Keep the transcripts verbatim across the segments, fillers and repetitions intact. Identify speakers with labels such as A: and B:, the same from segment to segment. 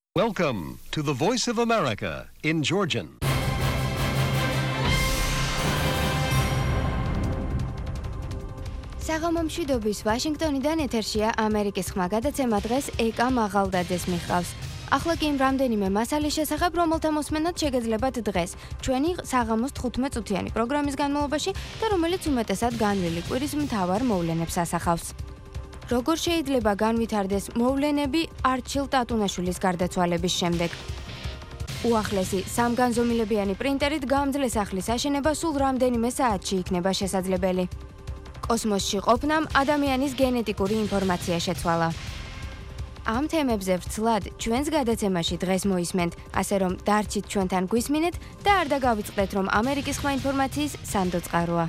A: Welcome to the Voice of America in Georgian.
B: საღამომშვიდობის ვაშინგტონიდან ეთერშია ამერიკის ხმა გადაცემა დღეს ეკა მაღალდაძეს მიჰყავს. ახლა კი იმ რამდენიმე მასალის შესახებ, რომელთა მოსმენად შეგეძლებათ დღეს, ჩვენი საღამოს თხუთმეტ წუთიანი პროგრამის განმავლობაში და რომელიც უმეტესად განვლილი კვირის მთავარ მოვლენებს ასახავს. როგორ შეიძლება განვითარდეს მოვლენები არჩილ ტატუნაშვილის გარდაცვალების შემდეგ? უახლესი სამგანზომილებიანი პრინტერით გამძლე სახლის აშენება სულ რამდენიმე საათში იქნება შესაძლებელი. კოსმოსში ყოფნამ ადამიანის გენეტიკური ინფორმაცია შეცვალა. ამ თემებზე ვრცლად ჩვენს გადაცემაში დღეს მოისმენთ, ასე რომ დარჩით ჩვენთან გვისმინეთ და არ დაგავიწყდეთ, რომ ამერიკის ხმა ინფორმაციის სანდო წყაროა.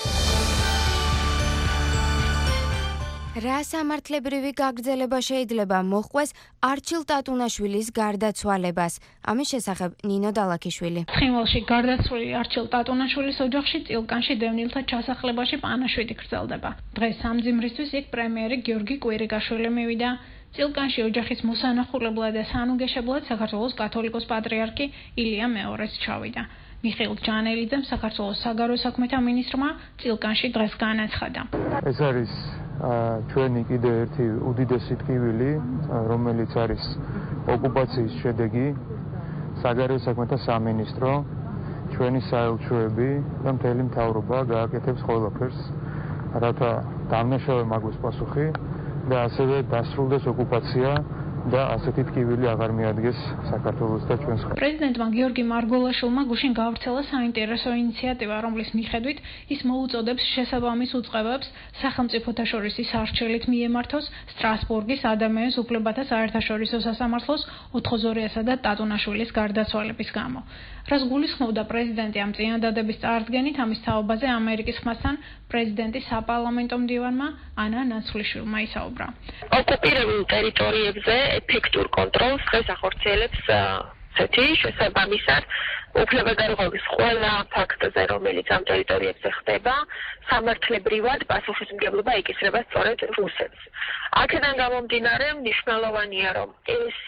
B: რა სამართლებრივი გაგრძელება შეიძლება მოჰყვეს არჩილ ტატუნაშვილის გარდაცვალებას? ამის შესახებ ნინო დალაქიშვილი.
C: ცხინვალში გარდაცვლილი არჩილ ტატუნაშვილის ოჯახში წილკანში დევნილთა ჩასახლებაში პანაშვიდი გრძელდება. დღეს სამძიმრისთვის იქ პრემიერი გიორგი კვირიგაშვილი მივიდა. წილკანში ოჯახის მოსანახულებლად და სანუგეშებლად საქართველოს კათოლიკოს პატრიარქი ილია მეორეც ჩავიდა. მიხეილ ჯანელიძემ საქართველოს საგარეო საქმეთა მინისტრმა წილკანში დღეს განაცხადა.
D: ეს არის ჩვენი კიდე ერთი უდიდესი ტკივილი, რომელიც არის ოკუპაციის შედეგი, საგარეო საქმეთა სამინისტრო, ჩვენი საელჩოები და მთელი მთავრობა გააკეთებს ყველაფერს, რათა დამნაშავე მაგვეს პასუხი და ასევე დასრულდეს ოკუპაცია და ასეთი ტკივილი აღარ მიადგეს საქართველოს და ჩვენს ხალხს.
C: პრეზიდენტმა გიორგი მარგველაშვილმა გუშინ გავრცელა საინტერესო ინიციატივა, რომლის მიხედვით ის მოუწოდებს შესაბამის უწყებებს სახელმწიფოთა შორის არჩევლით მიემართოს სტრასბურგის ადამიანის უფლებათა საერთაშორისო სასამართლოს ოთხოზორიასა და ტატუნაშვილის გარდაცვალების გამო. რას გულისხმობდა პრეზიდენტი ამ წინადადების წარდგენით, ამის თაობაზე ამერიკის ხმასთან პრეზიდენტის საპარლამენტო მდივანმა ანა ნაცვლიშვილმა ისაუბრა.
E: ოკუპირებულ ტერიტორიებზე ეფექტურ კონტროლს დღეს ახორციელებს ცეთი შესაბამისად უფლებადარღვევის ყველა ფაქტზე, რომელიც ამ ტერიტორიებზე ხდება, სამართლებრივად პასუხისმგებლობა იკისრება სწორედ რუსეთს. აქედან გამომდინარე, მნიშვნელოვანია, რომ ეს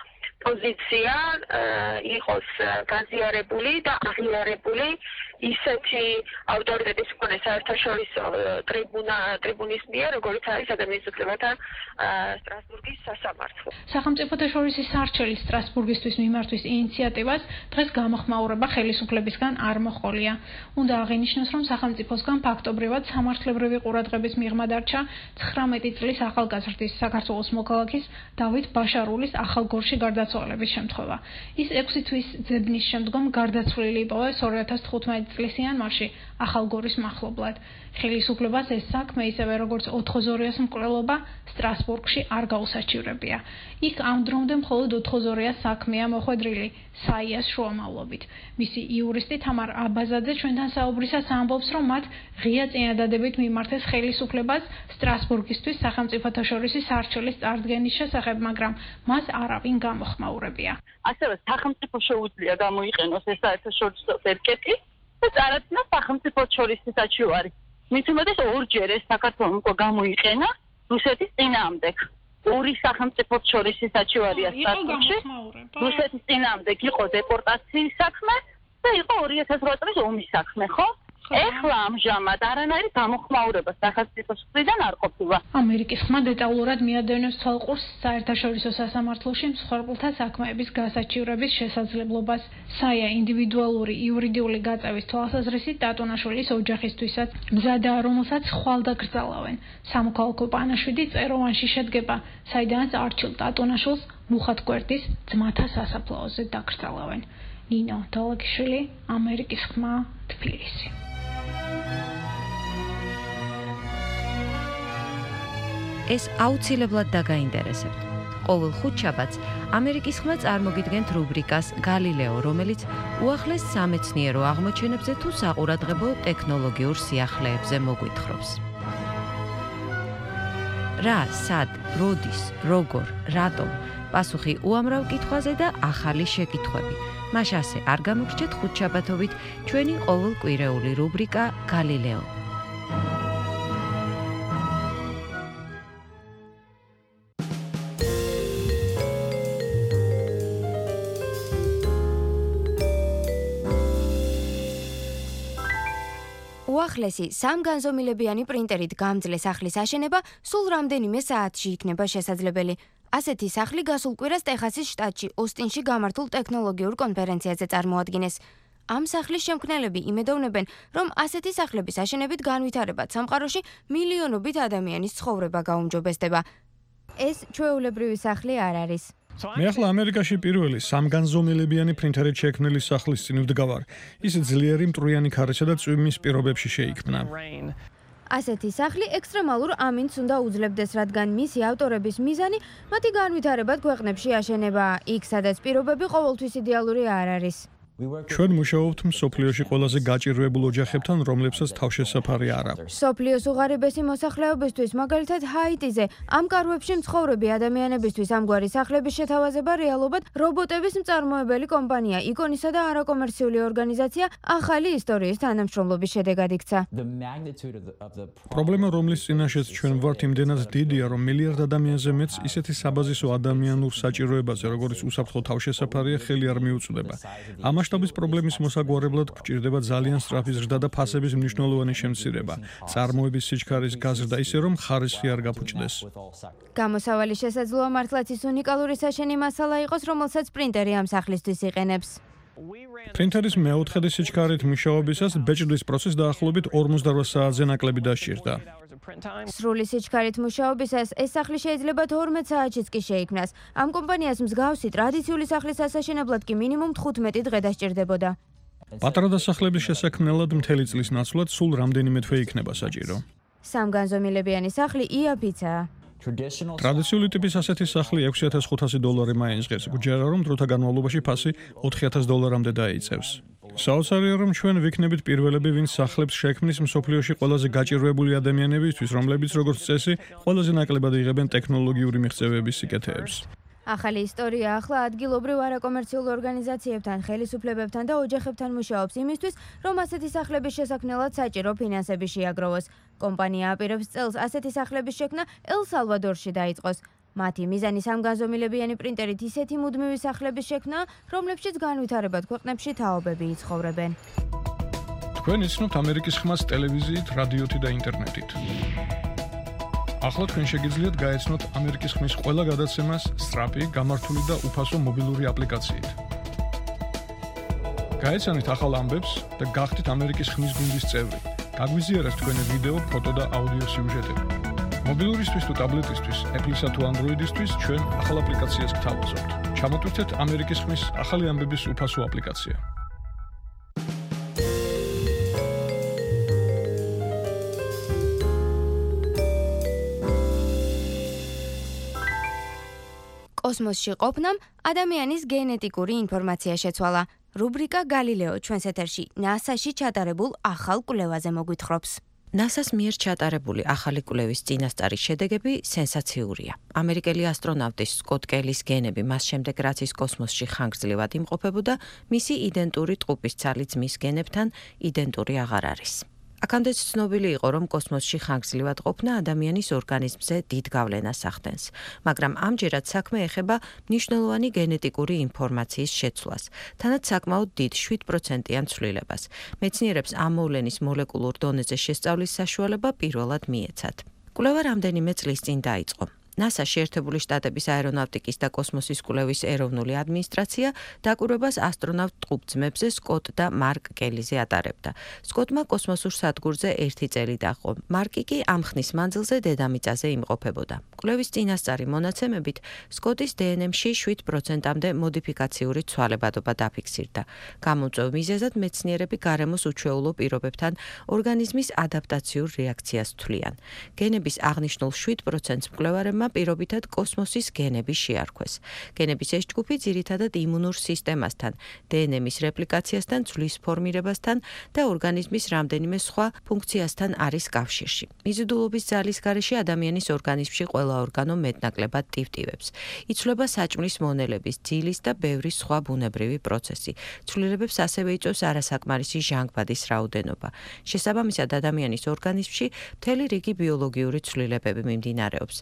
E: პოზიცია იყოს გაზიარებული და აღიარებული ისეთი ავტორიტეტის მქონე საერთაშორისო ტრიბუნა ტრიბუნის მიერ, როგორც არის ადამიანის უფლებათა სტრასბურგის სასამართლო.
C: სახელმწიფოთა შორის არჩევის სტრასბურგისთვის მიმართვის ინიციატივას დღეს გამოხმაურება ხელისუფლებისგან არ მოჰყოლია. უნდა აღინიშნოს, რომ სახელმწიფოსგან ფაქტობრივად სამართლებრივი ყურადღების მიღმა დარჩა ცხრამეტი წლის ახალგაზრდის საქართველოს მოქალაქის დავით ბაშარულის ახალგორში გარდაცვალების შემთხვევა. ის ექვსი თვის ძებნის შემდგომ გარდაცვლილი იპოვეს ორი ათას თხუთმეტი წლის იანვარში ახალგორის მახლობლად. ხელისუფლებას ეს საქმე ისევე როგორც ოთხოზორიას მკვლელობა სტრასბურგში არ გაუსაჩივრებია. იქ ამ დრომდე მხოლოდ ოთხოზორიას საქმეა მოხვედრილი საიას შუამავლობით. მისი იურისტი თამარ აბაზაძე ჩვენთან საუბრისას ამბობს, რომ მათ ღია წინადადებით მიმართეს ხელისუფლებას სტრასბურგისთვის სახელმწიფოთა შორის არჩევის წარდგენის შესახებ, მაგრამ მას არავინ გამოხმაურებია.
F: ასევე სახელმწიფო შეუძლია გამოიყენოს ეს საერთაშორისო ერკეტი და წარადგინა სახელმწიფო შორის საჩივარი. მით უმეტეს ორჯერ ეს საქართველოს უკვე გამოიყენა რუსეთის წინააღმდეგ. ორი სახელმწიფო შორის საჩივარია სტატუსში. რუსეთის წინააღმდეგ იყო დეპორტაციის საქმე და იყო ორი ათას რვა წლის ომის საქმე, ხო? ეხლა ამჟამად არანაირი გამოხმაურება სახელმწიფოს მხრიდან არ ყოფილა.
C: ამერიკის ხმა დეტალურად მიადევნებს თვალყურს საერთაშორისო სასამართლოში მსხვერპლთა საქმეების გასაჩივრების შესაძლებლობას. საია ინდივიდუალური იურიდიული გაწევის თვალსაზრისით ტატუნაშვილის ოჯახისთვისაც მზადაა, რომელსაც ხვალ დაკრძალავენ. სამოქალაქო პანაშვიდი წეროვანში შედგება, საიდანაც არჩილ ტატუნაშვილს მუხათგვერდის ძმათა სასაფლაოზე დაკრძალავენ. ნინო დალაქიშვილი, ამერიკის ხმა, თბილისი.
G: ეს აუცილებლად დაგაინტერესებთ. ყოველ ხუთშაბათს ამერიკის ხმა წარმოგიდგენთ რუბრიკას გალილეო, რომელიც უახლეს სამეცნიერო აღმოჩენებზე თუ საყურადღებო ტექნოლოგიურ სიახლეებზე მოგვითხრობს. რა, სად, როდის, როგორ, რატომ? პასუხი უამრავ კითხვაზე და ახალი შეკითხვები. მას ასე არ გამოგრჩეთ ხუთშაბათობით ჩვენი ყოველკვირეული რუბრიკა გალილეო.
B: უახლესი სამგანზომილებიანი პრინტერით გამძლე სახლის აშენება სულ რამდენიმე საათში იქნება შესაძლებელი. ასეთი სახლი გასულ კვირას ტეხასის შტატში ოსტინში გამართულ ტექნოლოგიურ კონფერენციაზე წარმოადგინეს. ამ სახლის შემქმნელები იმედოვნებენ, რომ ასეთი სახლების აშენებით განვითარებად სამყაროში მილიონობით ადამიანის ცხოვრება გაუმჯობესდება. ეს ჩვეულებრივი სახლი არ არის.
H: მე ახლა ამერიკაში პირველი სამგანზომილებიანი პრინტერით შექმნილი სახლის წინ ვდგავარ. ის ძლიერი მტვრიანი ქარისა და წვიმის პირობებში შეიქმნა.
B: ასეთი სახლი ექსტრემალურ ამინდს უნდა უძლებდეს, რადგან მისი ავტორების მიზანი მათი განვითარებად ქვეყნებში აშენებაა, იქ სადაც პირობები ყოველთვის იდეალური არ არის.
H: ჩვენ მუშაობთ მსოფლიოში ყველაზე გაჭირვებულ ოჯახებთან, რომლებსაც თავშესაფარი არ აქვს.
B: მსოფლიოს უღარიბესი მოსახლეობისთვის, მაგალითად ჰაიტიზე, ამ კარვებში მცხოვრები ადამიანებისთვის ამგვარი სახლების შეთავაზება რეალობად რობოტების მწარმოებელი კომპანია იკონისა და არაკომერციული ორგანიზაცია ახალი ისტორიის თანამშრომლობის შედეგად იქცა.
H: პრობლემა, რომლის წინაშეც ჩვენ ვართ, იმდენად დიდია, რომ მილიარდ ადამიანზე მეც ისეთი საბაზისო ადამიანურ საჭიროებაზე, როგორც უსაფრთხო თავშესაფარია, ხელი არ მიუწვდება. მასშტაბის პრობლემის მოსაგვარებლად გვჭირდება ძალიან სწრაფი ზრდა და ფასების მნიშვნელოვანი შემცირება, წარმოების სიჩქარის გაზრდა ისე, რომ ხარისხი არ გაფუჭდეს.
B: გამოსავალი შესაძლოა მართლაც ის უნიკალური საშენი მასალა იყოს, რომელსაც პრინტერი ამ სახლისთვის იყენებს.
H: პრინტერის მეოთხედი სიჩქარით მუშაობისას ბეჭდვის პროცესს დაახლოებით ორმოცდაოთხ საათზე ნაკლები დასჭირდა.
B: სრული სიჩქარით მუშაობისას ეს სახლი შეიძლება თორმეტ საათშიც კი შეიქმნას. ამ კომპანიას მსგავსი ტრადიციული სახლის ასაშენებლად კი მინიმუმ თხუთმეტი დღე დასჭირდებოდა.
H: პატარა დასახლების შესაქმნელად მთელი წლის ნაცვლად სულ რამდენიმე თვე იქნება საჭირო.
B: სამგანზომილებიანი სახლი იაფიცაა.
H: ტრადიციული ტიპის ასეთი სახლი ექვსი ათას ხუთასი დოლარი მაინცღებს, გჯერა რომ დროთა განმავლობაში ფასი ოთხი ათას დოლარამდე დაიწევს. საოცარია, რომ ჩვენ ვიქნებით პირველები, ვინც სახლებს შექმნის მსოფლიოში ყველაზე გაჭირვებული ადამიანებისთვის, რომლებიც როგორც წესი, ყველაზე ნაკლებად იღებენ ტექნოლოგიური მიღწევების სიკეთეებს.
B: ახალი ისტორია ახლა ადგილობრივ არაკომერციულ ორგანიზაციებთან, ხელისუფლებებთან და ოჯახებთან მუშაობს იმისთვის, რომ ასეთი სახლების შესაქმნელად საჭირო ფინანსები შეაგროვოს. კომპანია აპირებს წელს ასეთი სახლების შექმნა ელ-სალვადორში დაიწყოს. მათი მიზანი სამგანზომილებიანი პრინტერით ისეთი მუდმივი სახლების შექმნა, რომლებშიც განვითარებად ქვეყნებში თაობები იცხოვრებენ.
H: თქვენ იცნობთ ამერიკის ხმას ტელევიზიით, რადიოთი და ინტერნეტით. ახლა თქვენ შეგიძლიათ გაეცნოთ ამერიკის ხმის ყველა გადაცემას სწრაფი, გამართული და უფასო მობილური აპლიკაციით. გაეცანით ახალ ამბებს და გახდით ამერიკის ხმის გუნდის წევრი. გაგვიზიარეთ თქვენი ვიდეო, ფოტო და აუდიო სიუჟეტები. მობილურისთვის თუ ტაბლეტისთვის, Apple-ისა თუ Android-ისთვის ჩვენ ახალ აპლიკაციას გთავაზობთ. ჩამოტვირთეთ ამერიკის ხმის ახალი ამბების უფასო აპლიკაცია.
B: კოსმოსში ყოფნამ ადამიანის გენეტიკური ინფორმაცია შეცვალა. რუბრიკა გალილეო ჩვენს ეთერში ნასაში ჩატარებულ ახალ კვლევაზე მოგვითხრობს.
G: ნასას მიერ ჩატარებული ახალი კვლევის წინასწარი შედეგები სენსაციურია. ამერიკელი ასტრონავტის სკოტ კელის გენები მას შემდეგ, რაც ის კოსმოსში ხანგრძლივად იმყოფებოდა, მისი იდენტური ტყუპის ცალი ძმის გენებთან იდენტური აღარ არის. აქამდეც ცნობილი იყო, რომ კოსმოსში ხანგრძლივად ყოფნა ადამიანის ორგანიზმზე დიდ გავლენას ახდენს, მაგრამ ამჯერად საქმე ეხება მნიშვნელოვანი გენეტიკური ინფორმაციის შეცვლას, თანაც საკმაოდ დიდ შვიდ პროცენტიან ცვლილებას. მეცნიერებს ამ მოვლენის მოლეკულურ დონეზე შესწავლის საშუალება პირველად მიეცათ. კვლევა რამდენიმე წლის წინ დაიწყო. ნასა შეერთებული შტატების აერონავტიკის და კოსმოსის კვლევის ეროვნული ადმინისტრაცია დაკვირვებას ასტრონავტ ტყუპძმებზე სკოტ და მარკ კელიზე ატარებდა. სკოტმა კოსმოსურ სადგურზე ერთი წელი დაყო. მარკი კი ამ ხნის მანძილზე დედამიწაზე იმყოფებოდა. კვლევის წინასწარი მონაცემებით სკოტის დე ენ ემში შვიდ პროცენტამდე მოდიფიკაციური ცვალებადობა დაფიქსირდა. გამოწვევ მიზეზად მეცნიერები გარემოს უჩვეულო პირობებთან ორგანიზმის ადაპტაციურ რეაქციას თვლიან. გენების აღნიშნულ შვიდ პროცენტს მკვლევარებმა პირობითად კოსმოსის გენები შეარქვეს. გენების ეს ჯგუფი ძირითადად იმუნურ სისტემასთან, დე ენ ემის რეპლიკაციასთან, ცვლის ფორმირებასთან და ორგანიზმის რამდენიმე სხვა ფუნქციასთან არის კავშირში. მიზიდულობის ძალის გარეშე ადამიანის ორგანიზმში ყველა ორგანო მეტნაკლებად ტივტივებს. იცვლება საჭმლის მონელების, ძილის და ბევრი სხვა ბუნებრივი პროცესი. ცვლილებებს ასევე იწვევს არასაკმარისი ჟანგბადის რაოდენობა. შესაბამისად, ადამიანის ორგანიზმში მთელი რიგი ბიოლოგიური ცვლილებები მიმდინარეობს, რაც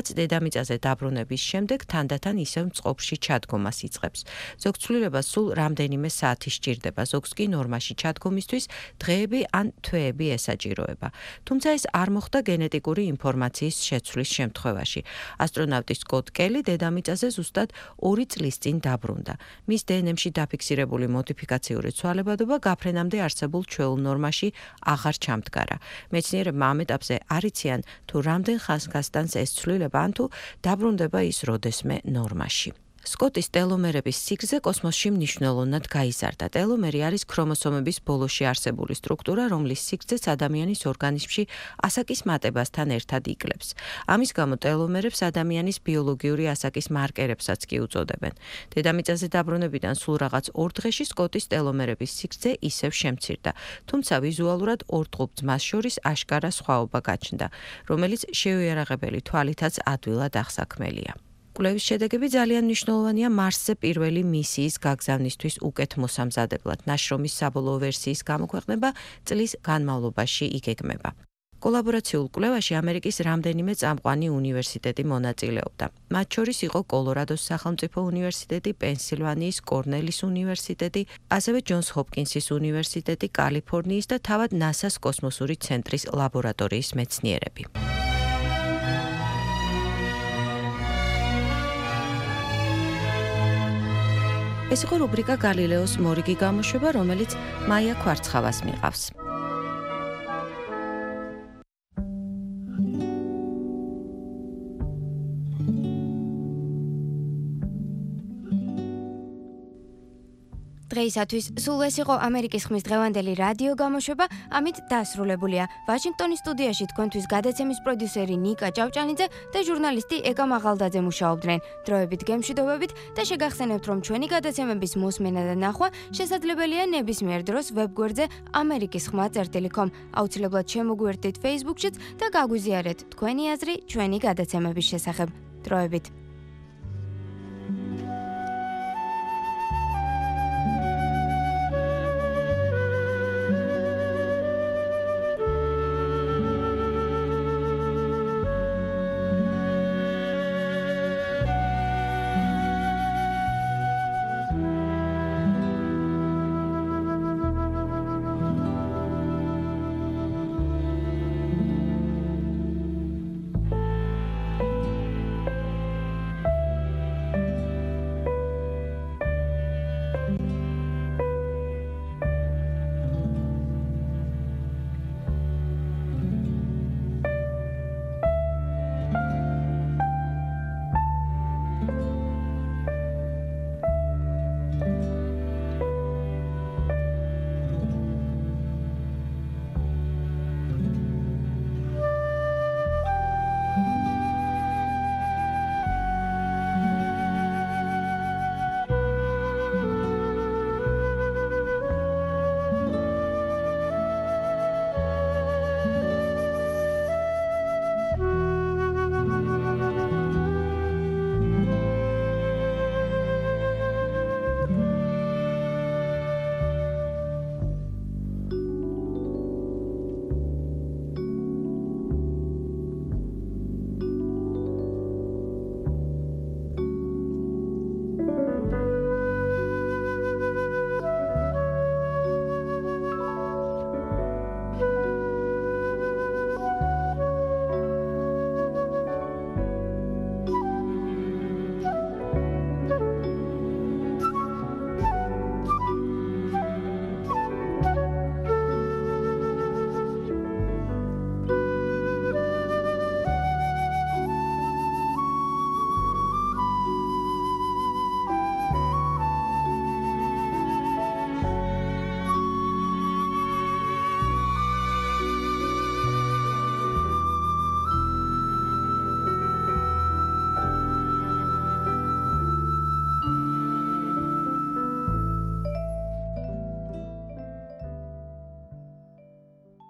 G: რაც დედამიწაზე დაბრუნების შემდეგ თანდათან ისევ წყობაში ჩადგომას იწყებს. ზოგ ცვლილებას სულ რამდენიმე საათი სჭირდება, ზოგს კი ნორმაში ჩადგომისთვის დღეები ან თვეები ესაჭიროება. თუმცა ეს არ მოხდა გენეტიკური ინფორმაციის შეცვლის შემთხვევაში. ასტრონავტი სკოტ კელი დედამიწაზე ზუსტად ორი წლის წინ დაბრუნდა. მის დე ენ ემში დაფიქსირებული მოდიფიკაციური ცვალებადობა გაფრენამდე არსებულ ჩვეულ ნორმაში აღარ ჩამდგარა. მეცნიერებმა ამ ეტაპზე არ იციან თუ რამდენ ხანს გასტანს ეს ცვლილება ან თუ დაბრუნდება ის როდესმე ნორმაში. სკოტის ტელომერების სიგრძე კოსმოსში მნიშვნელოვნად გაიზარდა. ტელომერი არის ქრომოსომების ბოლოში არსებული სტრუქტურა, რომლის სიგრძეც ადამიანის ორგანიზმში ასაკის მატებასთან ერთად იკლებს. ამის გამო ტელომერებს ადამიანის ბიოლოგიური ასაკის მარკერებსაც კი უწოდებენ. დედამიწაზე დაბრუნებიდან სულ რაღაც ორ დღეში სკოტის ტელომერების სიგრძე ისევ შემცირდა, თუმცა ვიზუალურად ორ ტყუპ-ძმას შორის აშკარა სხვაობა გაჩნდა, რომელიც შეუიარაღებელი თვალითაც ადვილად აღსაქმელია. კვლევის შედეგები ძალიან მნიშვნელოვანია მარსზე პირველი მისიის გაგზავნისთვის უკეთ მოსამზადებლად. ნაშრომის საბოლოო ვერსიის გამოქვეყნება წლის განმავლობაში იგეგმება. კოლაბორაციულ კვლევაში ამერიკის რამდენიმე წამყვანი უნივერსიტეტი მონაწილეობდა. მათ შორის იყო კოლორადოს სახელმწიფო უნივერსიტეტი, პენსილვანიის კორნელის უნივერსიტეტი, ასევე ჯონს ჰოპკინსის უნივერსიტეტი, კალიფორნიის და თავად ნასას კოსმოსური ცენტრის ლაბორატორიის მეცნიერები. ეს იყო რუბრიკა გალილეოს მორიგი გამოშვება, რომელიც მაია ქვარცხავას მიყავს.
B: დღეისათვის სულ ეს იყო ამერიკის ხმის დღევანდელი რადიო გამოშვება, ამით დასრულებულია. ვაშინგტონის სტუდიაში თქვენთვის გადაცემის პროდიუსერი ნიკა ჭავჭანიძე და ჟურნალისტი ეკა მაღალდაძე მუშაობდნენ. დროებით გემშვიდობებით და შეგახსენებთ, რომ ჩვენი გადაცემების მოსმენა და ნახვა შესაძლებელია ნებისმიერ დროს ვებგვერდზე ამერიკის ხმა წერტილი კომ. აუცილებლად შემოგვიერთდით Facebook-შიც და გაგვიზიარეთ თქვენი აზრი ჩვენი გადაცემების შესახებ. დროებით.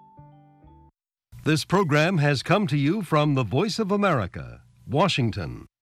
A: This program has come to you from the Voice of America, Washington.